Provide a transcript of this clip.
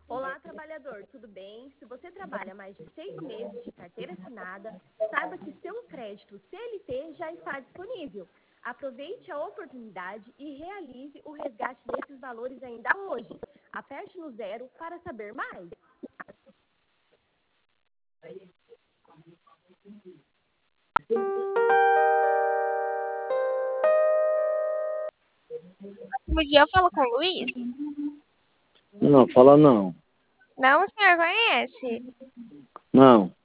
Olá, trabalhador, tudo bem? Se você trabalha mais de 6 meses de carteira assinada, saiba que seu crédito CLT já está disponível. Aproveite a oportunidade e realize o resgate desses valores ainda hoje. Aperte no 0 para saber mais. Bom dia, eu falo com o Luiz. Não, fala não. Não, o senhor conhece? Não.